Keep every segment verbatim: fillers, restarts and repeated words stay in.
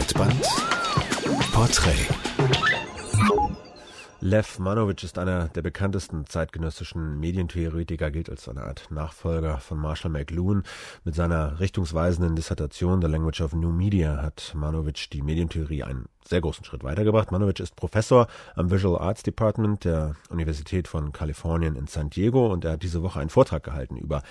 Breitband Porträt. Lev Manovich ist einer der bekanntesten zeitgenössischen Medientheoretiker, gilt als eine Art Nachfolger von Marshall McLuhan. Mit seiner richtungsweisenden Dissertation The Language of New Media hat Manovich die Medientheorie einen sehr großen Schritt weitergebracht. Manovich ist Professor am Visual Arts Department der Universität von Kalifornien in San Diego und er hat diese Woche einen Vortrag gehalten über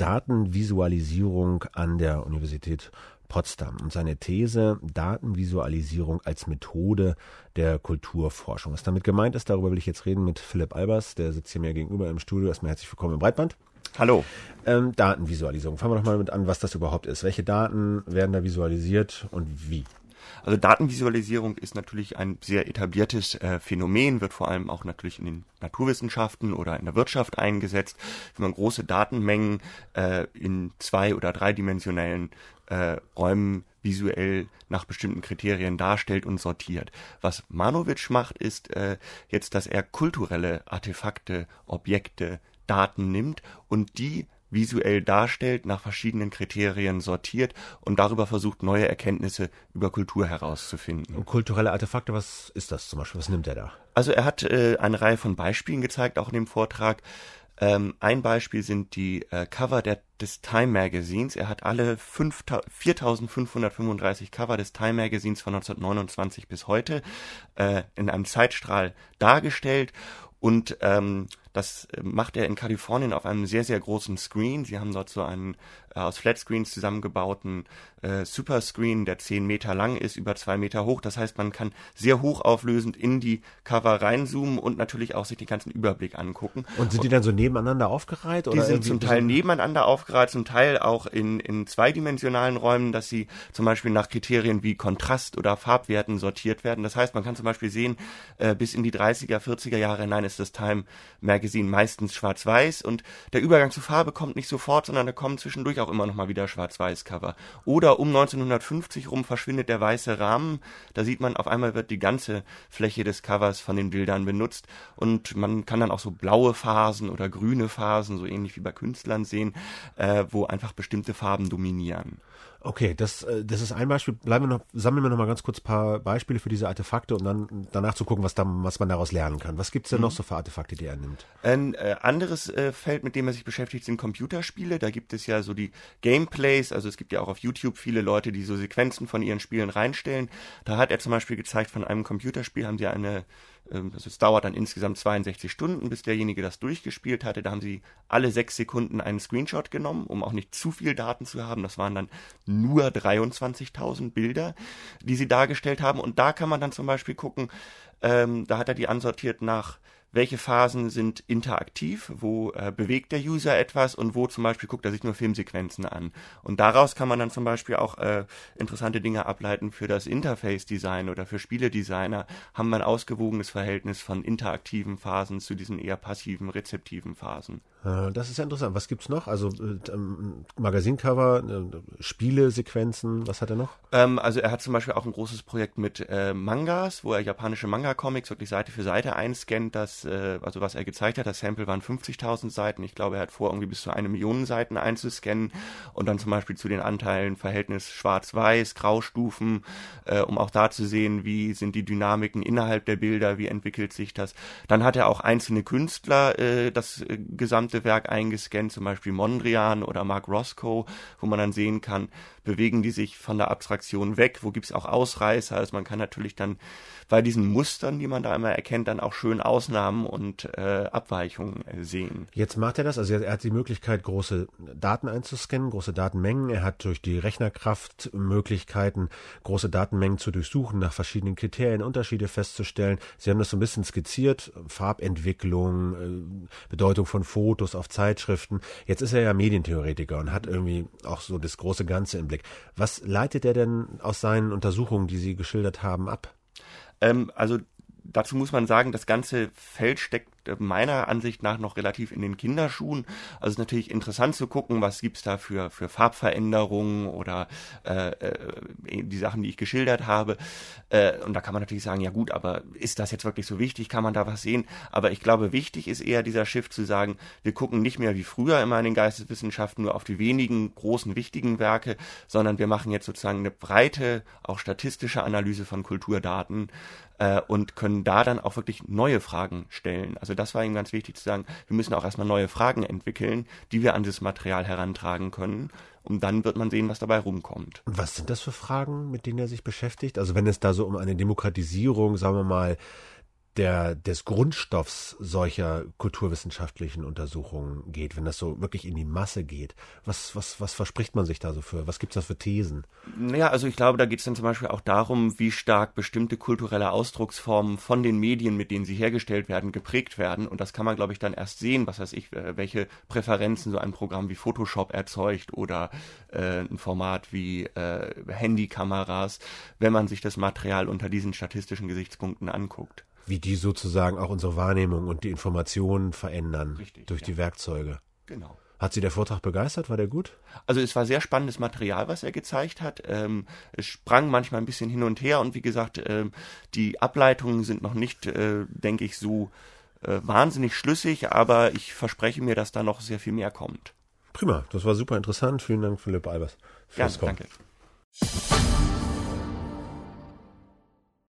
Datenvisualisierung an der Universität Potsdam und seine These Datenvisualisierung als Methode der Kulturforschung. Was damit gemeint ist, darüber will ich jetzt reden mit Philipp Albers, der sitzt hier mir gegenüber im Studio. Erstmal herzlich willkommen im Breitband. Hallo. Ähm, Datenvisualisierung. Fangen wir doch mal mit an, was das überhaupt ist. Welche Daten werden da visualisiert und wie? Also Datenvisualisierung ist natürlich ein sehr etabliertes äh, Phänomen, wird vor allem auch natürlich in den Naturwissenschaften oder in der Wirtschaft eingesetzt, wenn man große Datenmengen äh, in zwei- oder dreidimensionellen äh, Räumen visuell nach bestimmten Kriterien darstellt und sortiert. Was Manovich macht, ist äh, jetzt, dass er kulturelle Artefakte, Objekte, Daten nimmt und die visuell darstellt, nach verschiedenen Kriterien sortiert und darüber versucht, neue Erkenntnisse über Kultur herauszufinden. Und kulturelle Artefakte, was ist das zum Beispiel? Was nimmt er da? Also er hat äh, eine Reihe von Beispielen gezeigt, auch in dem Vortrag. Ähm, ein Beispiel sind die äh, Cover der, des Time Magazins. Er hat alle viertausendfünfhundertfünfunddreißig Cover des Time Magazins von neunzehnhundertneunundzwanzig bis heute äh, in einem Zeitstrahl dargestellt. Und ähm, das macht er in Kalifornien auf einem sehr, sehr großen Screen. Sie haben dort so einen äh, aus Flatscreens zusammengebauten äh, Superscreen, der zehn Meter lang ist, über zwei Meter hoch. Das heißt, man kann sehr hochauflösend in die Cover reinzoomen und natürlich auch sich den ganzen Überblick angucken. Und sind die dann so nebeneinander aufgereiht? Die oder sind zum Teil nebeneinander aufgereiht, zum Teil auch in, in zweidimensionalen Räumen, dass sie zum Beispiel nach Kriterien wie Kontrast oder Farbwerten sortiert werden. Das heißt, man kann zum Beispiel sehen, äh, bis in die dreißiger, vierziger Jahre hinein ist das Time Magazine meistens schwarz-weiß und der Übergang zu Farbe kommt nicht sofort, sondern da kommen zwischendurch auch immer noch mal wieder Schwarz-Weiß-Cover. Oder um neunzehnhundertfünfzig rum verschwindet der weiße Rahmen, da sieht man, auf einmal wird die ganze Fläche des Covers von den Bildern benutzt und man kann dann auch so blaue Phasen oder grüne Phasen, so ähnlich wie bei Künstlern sehen, äh, wo einfach bestimmte Farben dominieren. Okay, das, das ist ein Beispiel. Bleiben wir noch, sammeln wir noch mal ganz kurz ein paar Beispiele für diese Artefakte, um dann danach zu gucken, was, da, was man daraus lernen kann. Was gibt's denn mhm. noch so für Artefakte, die er nimmt? Ein äh, anderes äh, Feld, mit dem er sich beschäftigt, sind Computerspiele. Da gibt es ja so die Gameplays, also es gibt ja auch auf YouTube viele Leute, die so Sequenzen von ihren Spielen reinstellen. Da hat er zum Beispiel gezeigt, von einem Computerspiel haben sie eine Also es dauert dann insgesamt zweiundsechzig Stunden, bis derjenige das durchgespielt hatte. Da haben sie alle sechs Sekunden einen Screenshot genommen, um auch nicht zu viel Daten zu haben. Das waren dann nur dreiundzwanzigtausend Bilder, die sie dargestellt haben. Und da kann man dann zum Beispiel gucken, ähm, da hat er die ansortiert nach, welche Phasen sind interaktiv, wo äh, bewegt der User etwas und wo zum Beispiel guckt er sich nur Filmsequenzen an. Und daraus kann man dann zum Beispiel auch äh, interessante Dinge ableiten für das Interface-Design oder für Spieledesigner. Haben wir ein ausgewogenes Verhältnis von interaktiven Phasen zu diesen eher passiven, rezeptiven Phasen. Das ist ja interessant. Was gibt's noch? Also äh, Magazincover, äh, Spielesequenzen, was hat er noch? Ähm, also er hat zum Beispiel auch ein großes Projekt mit äh, Mangas, wo er japanische Manga-Comics wirklich Seite für Seite einscannt. Das, äh, also was er gezeigt hat, das Sample waren fünfzigtausend Seiten. Ich glaube, er hat vor, irgendwie bis zu eine Million Seiten einzuscannen und dann zum Beispiel zu den Anteilen Verhältnis Schwarz-Weiß, Graustufen, äh, um auch da zu sehen, wie sind die Dynamiken innerhalb der Bilder, wie entwickelt sich das. Dann hat er auch einzelne Künstler äh, das äh, gesamte Werk eingescannt, zum Beispiel Mondrian oder Mark Roscoe, wo man dann sehen kann, bewegen die sich von der Abstraktion weg, wo gibt's auch Ausreißer, also man kann natürlich dann bei diesen Mustern, die man da immer erkennt, dann auch schön Ausnahmen und äh, Abweichungen äh, sehen. Jetzt macht er das, also er hat die Möglichkeit, große Daten einzuscannen, große Datenmengen, er hat durch die Rechnerkraft Möglichkeiten, große Datenmengen zu durchsuchen, nach verschiedenen Kriterien Unterschiede festzustellen. Sie haben das so ein bisschen skizziert, Farbentwicklung, äh, Bedeutung von Fotos auf Zeitschriften. Jetzt ist er ja Medientheoretiker und hat irgendwie auch so das große Ganze im Blick. Was leitet er denn aus seinen Untersuchungen, die Sie geschildert haben, ab? Ähm, also dazu muss man sagen, das ganze Feld steckt meiner Ansicht nach noch relativ in den Kinderschuhen. Also es ist natürlich interessant zu gucken, was gibt's da für, für Farbveränderungen oder äh, die Sachen, die ich geschildert habe. Äh, und da kann man natürlich sagen, ja gut, aber ist das jetzt wirklich so wichtig? Kann man da was sehen? Aber ich glaube, wichtig ist eher dieser Shift zu sagen, wir gucken nicht mehr wie früher immer in den Geisteswissenschaften nur auf die wenigen großen, wichtigen Werke, sondern wir machen jetzt sozusagen eine breite, auch statistische Analyse von Kulturdaten äh, und können da dann auch wirklich neue Fragen stellen. Also das war ihm ganz wichtig zu sagen, wir müssen auch erstmal neue Fragen entwickeln, die wir an das Material herantragen können. Und dann wird man sehen, was dabei rumkommt. Und was sind das für Fragen, mit denen er sich beschäftigt? Also wenn es da so um eine Demokratisierung, sagen wir mal, der, des Grundstoffs solcher kulturwissenschaftlichen Untersuchungen geht, wenn das so wirklich in die Masse geht, was, was, was verspricht man sich da so für? Was gibt's da für Thesen? Naja, also ich glaube, da geht es dann zum Beispiel auch darum, wie stark bestimmte kulturelle Ausdrucksformen von den Medien, mit denen sie hergestellt werden, geprägt werden. Und das kann man, glaube ich, dann erst sehen, was weiß ich, welche Präferenzen so ein Programm wie Photoshop erzeugt oder äh, ein Format wie äh, Handykameras, wenn man sich das Material unter diesen statistischen Gesichtspunkten anguckt. Wie die sozusagen auch unsere Wahrnehmung und die Informationen verändern. Richtig, durch ja. die Werkzeuge. Genau. Hat Sie der Vortrag begeistert? War der gut? Also es war sehr spannendes Material, was er gezeigt hat. Ähm, es sprang manchmal ein bisschen hin und her und wie gesagt, ähm, die Ableitungen sind noch nicht, äh, denke ich, so äh, wahnsinnig schlüssig, aber ich verspreche mir, dass da noch sehr viel mehr kommt. Prima, das war super interessant. Vielen Dank, Philipp Albers. Gerne, danke.